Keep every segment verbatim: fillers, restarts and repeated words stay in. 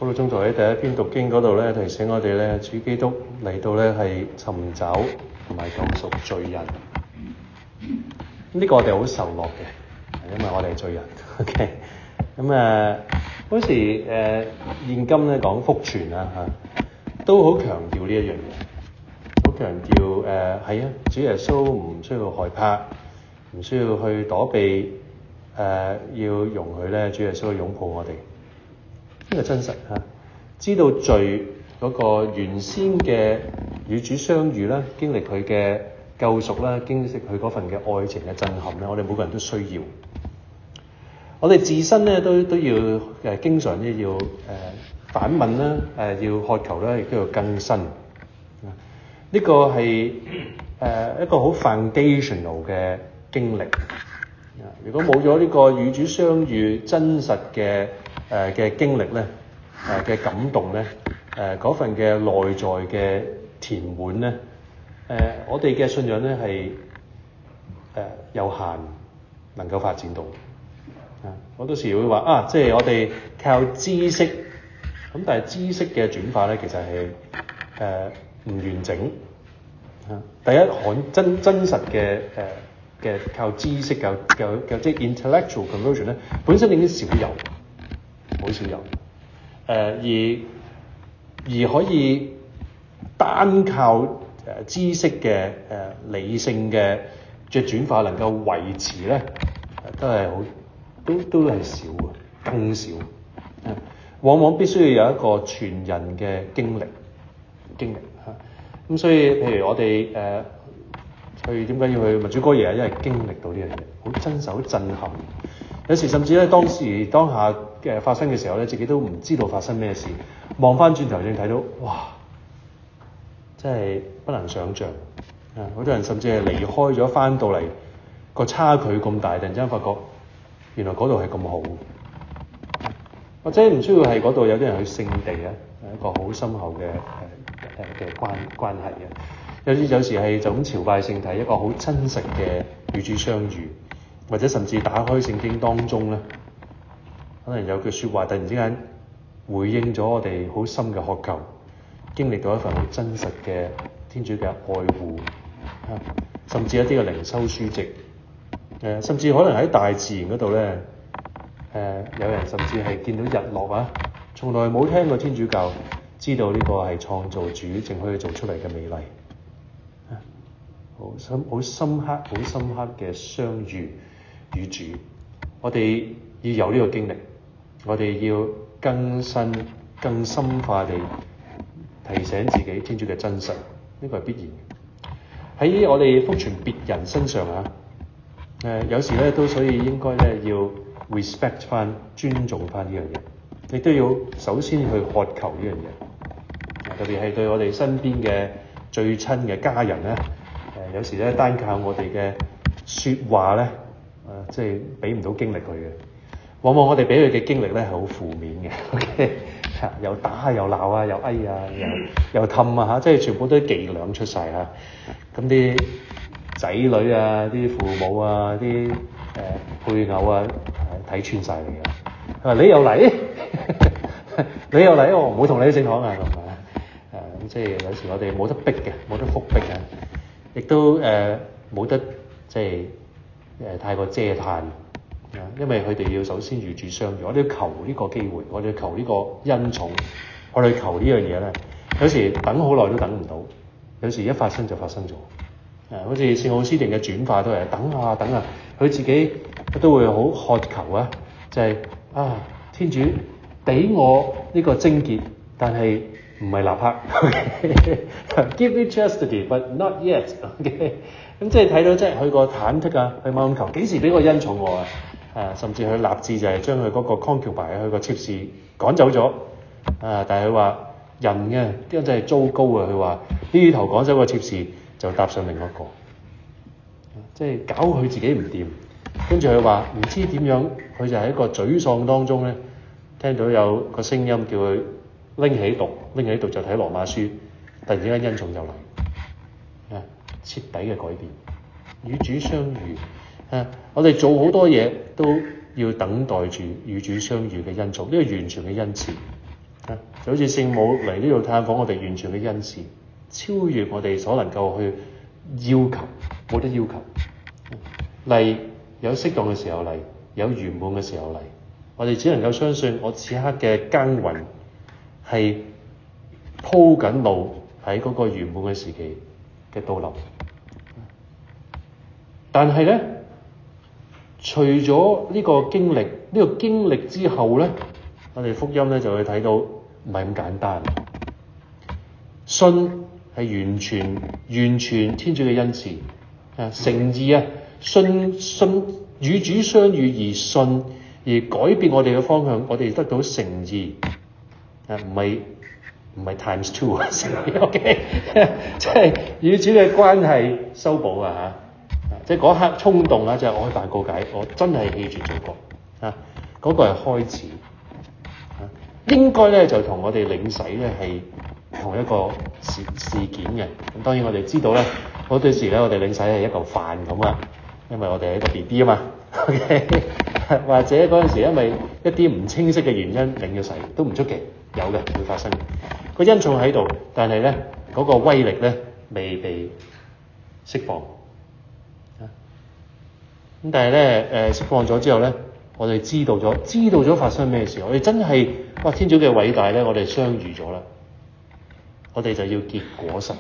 保祿宗徒喺第一篇讀經嗰度咧，提醒我哋咧，主基督嚟到咧係尋找同埋救贖罪人。呢、這個我哋好受落嘅，因為我哋係罪人。OK， 咁誒嗰時誒、呃、現今咧講福傳啊嚇，都好強調呢一樣嘢，好強調誒係啊，主耶穌唔需要害怕，唔需要去躲避，誒、呃、要容許咧主耶穌去擁抱我哋。呢個真實嚇，知道罪嗰個原先嘅與主相遇啦，經歷佢嘅救贖啦，經歷佢嗰份嘅愛情嘅震撼咧，我哋每個人都需要。我哋自身咧都都要誒、呃，經常咧要誒、呃、反問啦，誒、呃、要渴求啦，亦都要更新。呢、這個係誒、呃、一個好 foundational 嘅經歷。如果冇咗呢個與主相遇真實嘅誒嘅經歷咧，誒嘅感動咧，誒嗰份嘅內在嘅填滿咧，誒我哋嘅信仰咧係誒有限能夠發展到。啊，好多時會話啊，即係我哋靠知識，咁但係知識嘅轉化咧，其實係誒唔完整。啊，第一項真真實嘅誒嘅靠知識嘅嘅嘅即係 intellectual conversion 咧，本身已經少有，好少有。誒、呃、而而可以單靠誒知識嘅誒、呃、理性嘅嘅轉化能夠維持咧，都係好都都係少嘅，更少。啊，往往必須要有一個全人嘅經歷經歷嚇。咁、啊、所以譬如我哋誒、呃、去點解要去民主歌耶？因為經歷到呢樣嘢，好真實，好震撼。有時甚至咧，當時當下嘅發生嘅時候咧，自己都唔知道發生咩事。望翻轉頭先睇到，哇！真係不能想像。啊，好多人甚至係離開咗，翻到嚟個差距咁大，突然之間發覺原來嗰度係咁好。或者唔需要係嗰度有啲人去聖地啊，係一個好深厚嘅誒誒嘅關關係嘅。有啲有時係就咁朝拜聖體，一個好真實嘅與主相遇。或者甚至打開聖經當中咧，可能有句説話突然之間回應咗我哋好深嘅渴求，經歷到一份好真實嘅天主嘅愛護，啊，甚至一啲嘅靈修書籍，誒、呃，甚至可能喺大自然嗰度咧，誒、呃，有人甚至係見到日落啊，從來冇聽過天主教，知道呢個係創造主正可以做出嚟嘅美麗，啊，好深好深刻好深刻嘅相遇。與主，我哋要有呢個經歷，我哋要更新、更深化地提醒自己天主嘅真實，呢個係必然嘅。喺我哋福傳別人身上啊，誒、呃、有時咧都所以應該咧要 respect 翻、尊重翻呢樣嘢，亦都要首先去渴求呢樣嘢。特別係對我哋身邊嘅最親嘅家人咧，誒、呃、有時咧單靠我哋嘅説話咧。誒、呃，即係俾唔到經歷佢嘅，往往我哋俾佢嘅經歷咧係好負面嘅，OK，又打又鬧啊，又哎啊，又又氹啊嚇，即係全部都伎倆出晒嚇。咁啲仔女啊，啲父母啊，啲誒、呃、配偶啊，睇穿晒你㗎。佢話你又嚟，你又嚟，我唔好同你正講啊咁啊。誒，即係有時我哋冇得逼嘅，冇得復逼啊，亦都誒冇、呃、得即係。誒、呃、太過嗟嘆啊！因為佢哋要首先與主相遇，我哋要求呢個機會，我哋要求呢個恩寵，我哋求呢樣嘢咧。有時等好耐都等唔到，有時一發生就發生咗。誒、啊，好似聖奧斯定嘅轉化都係等啊等啊，佢自己都會好渴求啊，就係、是、啊天主俾我呢個貞潔，但係唔係立刻。Give me chastity, but not yet. Okay? 咁即係睇到，即係佢個忐忑啊，佢猛咁求幾時俾個恩寵我啊？啊，甚至佢立志就係將佢嗰個 concubine 佢個妾侍趕走咗啊！但係佢話人嘅真係糟糕啊！佢話呢頭趕走個妾侍，就搭上另一個，即係搞佢自己唔掂。跟住佢話唔知點樣，佢就喺一個沮喪當中咧，聽到有個聲音叫佢拎起讀，拎起讀就睇羅馬書，突然之間恩寵就嚟。徹底嘅改變，與主相遇啊！我哋做好多嘢都要等待住與主相遇嘅恩寵，呢個完全嘅恩賜啊，就好似聖母嚟呢度探訪我哋完全嘅恩賜，超越我哋所能夠去要求，冇得要求。嚟有適當嘅時候嚟，有圓滿嘅時候嚟，我哋只能夠相信我此刻嘅耕耘係鋪緊路喺嗰個圓滿嘅時期嘅到臨。但係咧，除咗呢個經歷，呢、這個經歷之後咧，我哋福音咧就會睇到唔係咁簡單。信係完全完全天主嘅恩賜啊，誠意啊，信信與主相遇而信而改變我哋嘅方向，我哋得到誠意啊，唔係唔係 times two 啊，OK， 即係與主嘅關係修補啊嚇。即係嗰刻衝動啊，就係、是、我去辦告解，我真係棄絕祖國啊！嗰、那個係開始啊，應該咧就同我哋領洗咧係同一個事事件嘅。咁當然我哋知道咧，好多時咧我哋領洗係一嚿飯咁啊，因為我哋係一個 B B 啊嘛。OK， 或者嗰陣時因為一啲唔清晰嘅原因領咗洗都唔出奇，有嘅會發生。個恩寵喺度，但係咧嗰個威力咧未被釋放。咁但係咧，誒釋放咗之後咧，我哋知道咗，知道咗發生咩事，我哋真係哇天主嘅偉大咧，我哋相遇咗啦，我哋就要結果實，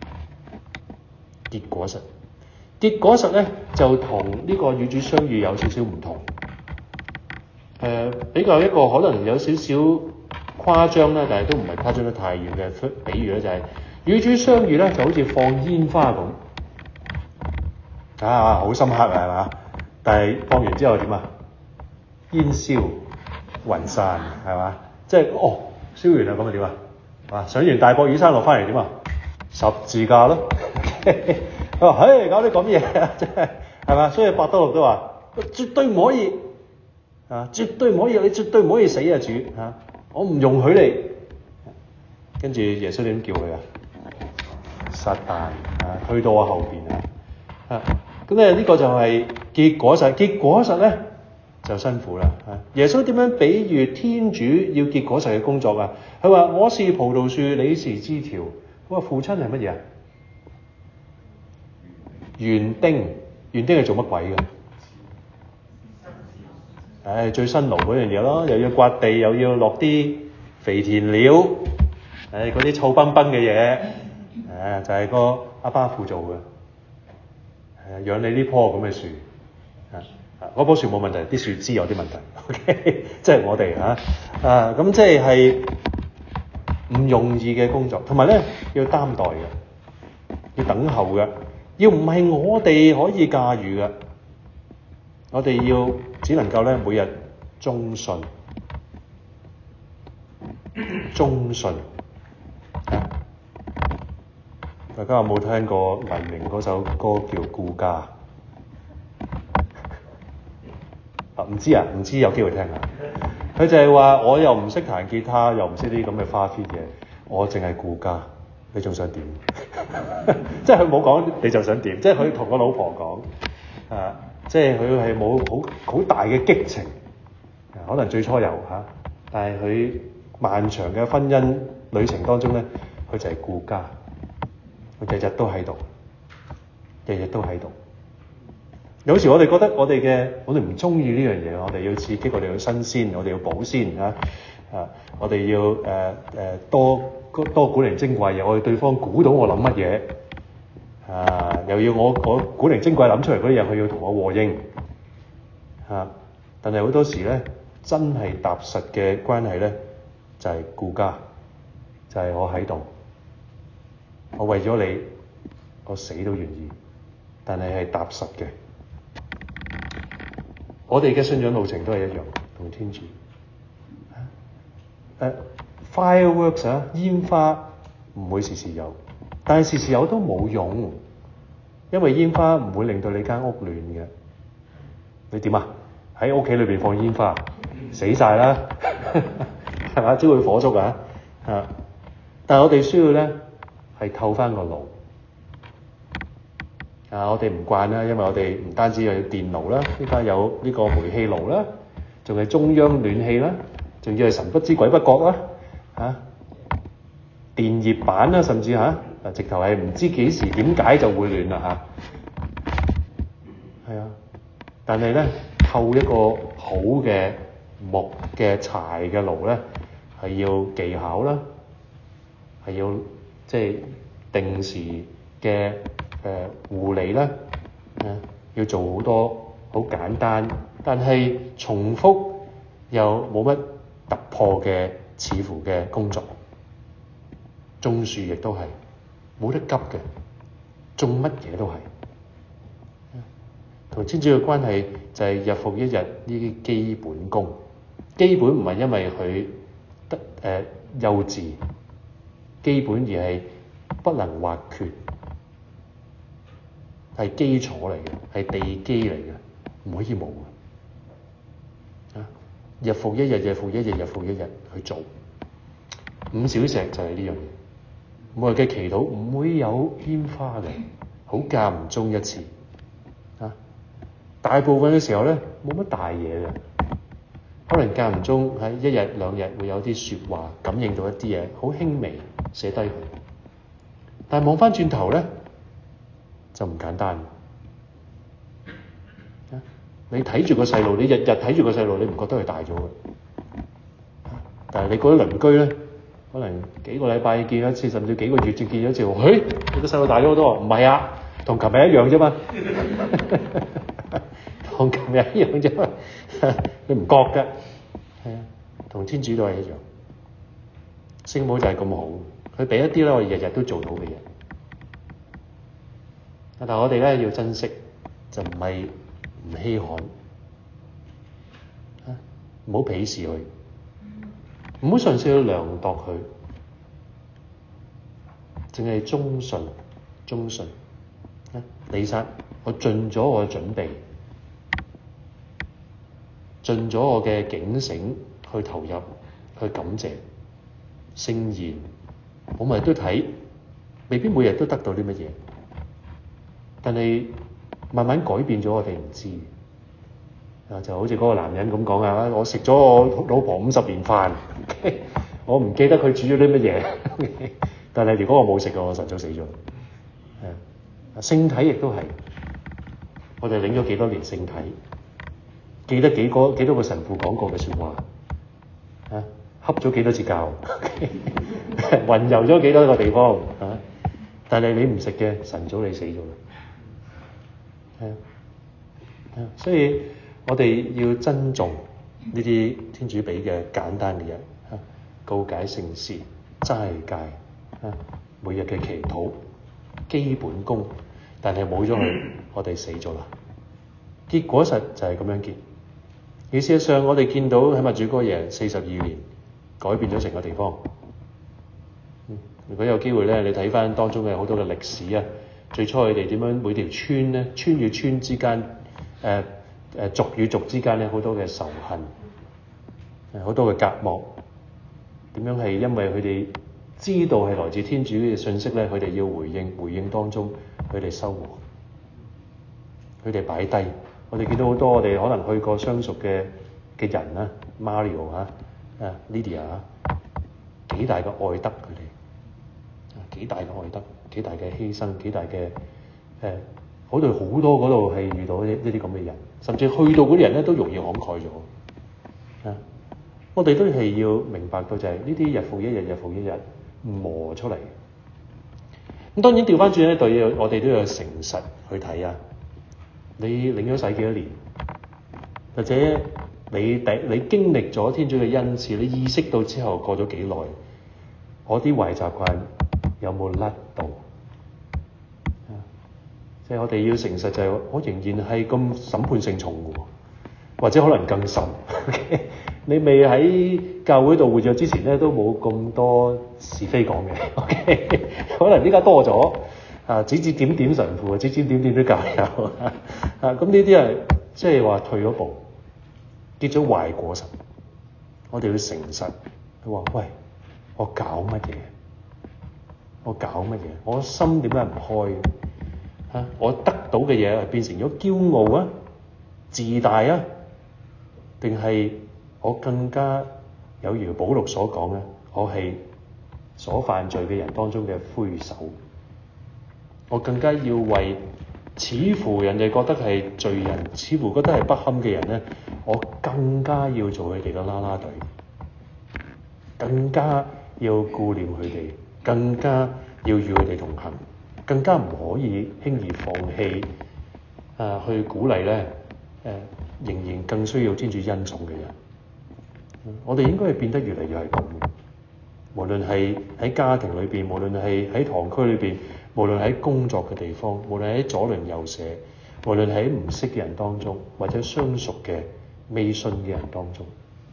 結果實，結果實咧就同呢個與主相遇有少少唔同，誒、呃、比較一個可能有少少誇張啦，但係都唔係誇張得太遠嘅比喻咧，就係、是、與主相遇咧就好似放煙花咁，啊好深刻啊係嘛？但係放完之後點啊？煙消雲散係嘛？即係哦，燒完啦咁啊點啊？啊上完大博爾山落翻嚟點啊？十字架咯。佢話：唉，搞啲咁嘢啊，真係係嘛？所以伯多祿都話：絕對唔可以啊！絕對唔可以，你絕對唔可以死啊主啊！我唔容許你。跟住耶穌點叫佢啊？撒旦啊，去到我後邊啊！啊咁咧呢個就係結果實，結果實咧就辛苦啦。耶穌點樣比喻天主要結果實嘅工作啊？佢話：我是葡萄樹，你是枝條。佢話父親係乜嘢啊？園丁，園丁係做乜鬼嘅？唉，最辛勞嗰樣嘢咯，又要刮地，又要落啲肥田料，唉，嗰啲臭崩崩嘅嘢，誒就係、是、個阿爸父做嘅。誒養你呢棵咁嘅樹，啊啊嗰棵樹冇問題，啲樹枝有啲問題 ，OK， 即係我哋嚇啊咁即係係唔容易嘅工作，同埋咧要擔待嘅，要等候嘅，要唔係我哋可以駕馭嘅，我哋要只能夠咧每日忠信，忠信。大家有冇聽過黎明嗰首歌叫《顧家》？啊，唔知啊，唔知有機會聽下。佢就係話：我又唔識彈吉他，又唔識啲咁嘅花 fit 嘢，我淨係顧家。你仲想點？即係佢冇講你就想點，即係佢同個老婆講啊，即係佢係冇好好大嘅激情，可能最初有嚇，但係佢漫長嘅婚姻旅程當中咧，佢就係顧家。佢日日都喺度，日日都喺度。有時我哋覺得我哋嘅，我哋唔中意呢樣嘢，我哋要刺激，我哋要新鮮，我哋要保鮮啊！啊，我哋要誒誒、呃呃、多多古靈精怪嘢，我哋對方估到我諗乜嘢啊，又要我我古靈精怪諗出嚟嗰啲嘢，佢要同我和應啊！但係好多時咧，真係踏實嘅關係咧，就係、是、顧家，就係、是、我喺度。我為咗你，我死都願意，但係係踏實嘅。我哋嘅信仰路程都係一樣，同天主。誒、uh, ，fireworks 啊，煙花唔會時時有，但係時時有都冇用，因為煙花唔會令到你間屋暖嘅。你點啊？喺屋企裏邊放煙花，死晒啦，係嘛？只會火燭啊！啊，但係我哋需要咧。係透翻個爐啊！我哋唔慣啦，因為我哋唔單止有電爐啦，依家有呢個煤氣爐啦，仲係中央暖氣啦，仲要係神不知鬼不覺啦嚇電熱板啦，甚至嚇啊直頭係唔知幾時點解就會亂啦嚇。係啊，但係咧透一個好嘅木嘅柴嘅爐咧，係要技巧啦，係要即係定時嘅誒護理啦，誒要做好多好簡單，但係重複又冇乜突破嘅似乎嘅工作。種樹亦都係冇得急嘅，種乜嘢都係。同天主嘅關係就係日復一日呢啲基本功。基本唔係因為佢得誒、呃、幼稚，基本而係不能或缺，係基礎嚟嘅，係地基嚟嘅，唔可以冇嘅。啊，日復一日，日復一日，日復一日去做。五小石就係呢樣嘢。每日嘅祈禱唔會有煙花嘅，好間唔中一次。啊，大部分嘅時候咧冇乜大嘢嘅，可能間唔中喺一日兩日會有啲説話感應到一啲嘢，好輕微寫低佢。但係望翻轉頭咧就唔簡單。啊，你睇住個細路，你日日睇住個細路，你唔覺得佢大咗嘅？但係你嗰啲鄰居咧，可能幾個禮拜見一次，甚至幾個月至見一次。嘿，你個細路大咗好多？唔係啊，同琴日一樣啫嘛，同琴日一樣啫嘛，你唔覺㗎？係啊，同天主都係一樣。聖母就係咁好，佢俾一啲咧我哋日日都做到嘅嘢。但係我哋咧要珍惜，就唔係唔稀罕，唔好鄙視佢，唔好嘗試去量度佢。淨係忠信，忠信。彌撒，我盡咗我嘅準備，盡咗我嘅警醒去投入，去感謝聖言。我咪都睇，未必每日都得到啲乜嘢，但係慢慢改變咗我哋唔知。啊，就好似嗰個男人咁講啊，我食咗我老婆五十年飯，我唔記得佢煮咗啲乜嘢。但係如果我冇食過，我晨早死咗。係聖體亦都係，我哋領咗幾多年聖體，記得幾個幾多個神父講過嘅説話，啊，恰咗幾多次教，雲遊咗幾多個地方，啊，但係你唔食嘅，晨早你死咗啦。係啊，所以我哋要珍重呢啲天主俾嘅簡單嘅嘢，啊，告解聖事、齋戒。啊！每日嘅祈禱基本功，但係冇咗佢，我哋死咗啦。結果實就係咁樣結。而事實上，我哋見到喺默主哥耶四十二年改變咗成個地方。嗯，如果有機會咧，你睇翻當中嘅好多嘅歷史啊，最初佢哋點樣每條村咧，村與村之間，誒、呃、誒族與族之間咧，好多嘅仇恨，誒好多嘅隔膜，點樣係因為佢哋知道係來自天主嘅信息咧，佢哋要回應，回應當中佢哋收穫，佢哋擺低。我哋見到好多我哋可能去過相熟嘅嘅人啦 ，Mario 啊，啊 Lydia 啊，幾大嘅愛德佢哋，幾大嘅愛德，幾大嘅犧牲，幾大嘅誒，好多好多嗰度係遇到呢呢啲咁嘅人，甚至去到嗰啲人咧都容易慷慨咗。啊，我哋都係要明白到就係呢啲日復一日，日復一日磨出嚟。咁當然調翻轉咧，對我哋都要誠實去睇啊。你領咗洗幾多年，或者你第你經歷咗天主嘅恩賜，你意識到之後過咗幾耐，我啲壞習慣有冇甩到？即係我哋要誠實就係，我仍然係咁審判性重嘅，或者可能更甚。你未喺教會度活躍之前咧，都冇咁多是非講嘅。OK，可能依家多咗啊，指指點點神父，指指點點啲教友啊。咁呢啲係即係話退咗步，結咗壞果實。我哋要誠實，佢話：喂，我搞乜嘢？我搞乜嘢？我心點解唔開？嚇！我得到嘅嘢係變成咗驕傲啊、自大啊，定係我更加有如保祿所講咧， 我係所犯罪嘅人當中嘅魁首，我更加要為似乎人哋覺得係罪人，似乎覺得係不堪嘅人咧，我更加要做佢哋嘅啦啦隊，更加要顧念佢哋，更加要與佢哋同行，更加唔可以輕易放棄啊！去鼓勵咧誒，仍然更需要天主恩寵嘅人。我哋應該係變得越嚟越係咁。無論係喺家庭裏邊，無論係喺堂區裏邊，無論喺工作嘅地方，無論喺左鄰右舍，無論喺唔識嘅人當中，或者相熟嘅未信嘅人當中，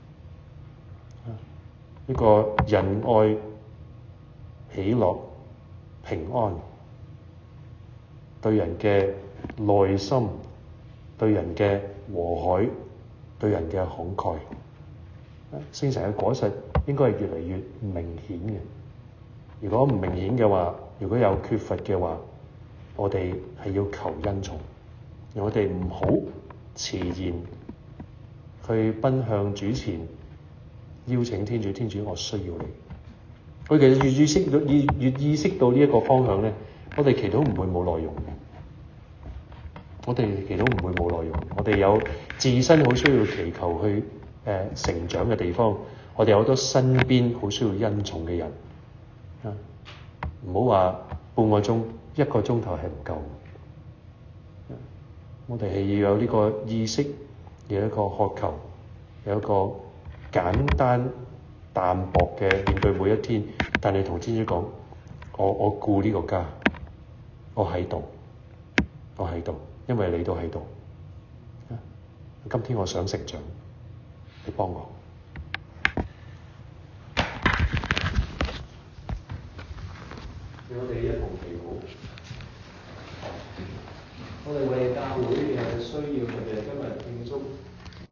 呢個仁愛、喜樂、平安，對人嘅耐心，對人嘅和藹，對人嘅慷慨，聖神嘅果實應該係越嚟越明顯嘅。如果唔明顯嘅話，如果有缺乏嘅話，我哋係要求恩寵，我哋唔好遲延去奔向主前，邀請天主，天主我需要你。佢其實越意識到越越意識到呢一個方向咧，我哋祈禱唔會冇內容嘅。我哋祈禱唔會冇內容，我哋有自身好需要祈求去誒、呃、成長嘅地方，我哋有好多身邊好需要恩寵嘅人。啊，唔好話半個鐘，一個鐘頭係唔夠。我哋係要有呢個意識，有一個渴求，有一個簡單淡薄嘅面對每一天。但係同天主講，我我顧呢個家，我喺度，我喺度，因為你都喺度。今天我想成長，你幫我。我哋一同祈禱，我哋為教會嘅需要，我哋今日慶祝